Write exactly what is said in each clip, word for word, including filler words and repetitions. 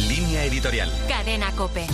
Línea editorial. Cadena COPE.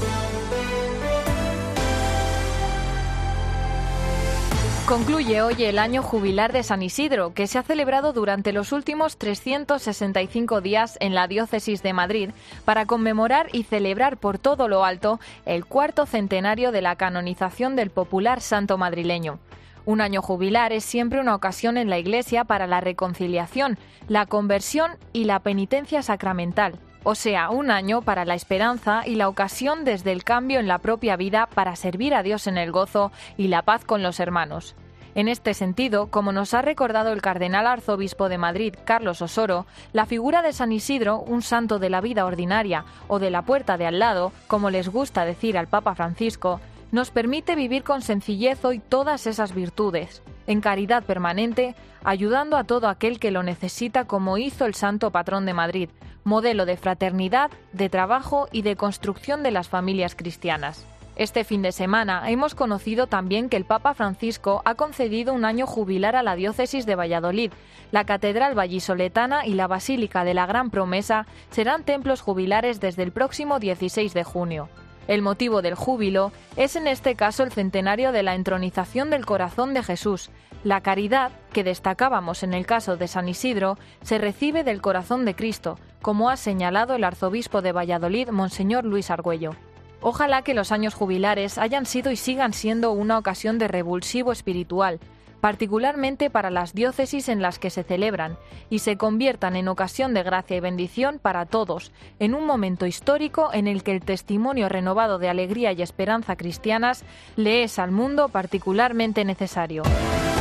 Concluye hoy el año jubilar de San Isidro, que se ha celebrado durante los últimos trescientos sesenta y cinco días en la diócesis de Madrid para conmemorar y celebrar por todo lo alto el cuarto centenario de la canonización del popular santo madrileño. Un año jubilar es siempre una ocasión en la Iglesia para la reconciliación, la conversión y la penitencia sacramental. O sea, un año para la esperanza y la ocasión desde el cambio en la propia vida para servir a Dios en el gozo y la paz con los hermanos. En este sentido, como nos ha recordado el cardenal arzobispo de Madrid, Carlos Osoro, la figura de San Isidro, un santo de la vida ordinaria o de la puerta de al lado, como les gusta decir al Papa Francisco, nos permite vivir con sencillez hoy todas esas virtudes, en caridad permanente, ayudando a todo aquel que lo necesita como hizo el santo patrón de Madrid, modelo de fraternidad, de trabajo y de construcción de las familias cristianas. Este fin de semana hemos conocido también que el Papa Francisco ha concedido un año jubilar a la diócesis de Valladolid. La Catedral Vallisoletana y la Basílica de la Gran Promesa serán templos jubilares desde el próximo dieciséis de junio. El motivo del júbilo es en este caso el centenario de la entronización del corazón de Jesús. La caridad, que destacábamos en el caso de San Isidro, se recibe del corazón de Cristo, como ha señalado el arzobispo de Valladolid, Monseñor Luis Argüello. Ojalá que los años jubilares hayan sido y sigan siendo una ocasión de revulsivo espiritual, particularmente para las diócesis en las que se celebran, y se conviertan en ocasión de gracia y bendición para todos, en un momento histórico en el que el testimonio renovado de alegría y esperanza cristianas le es al mundo particularmente necesario.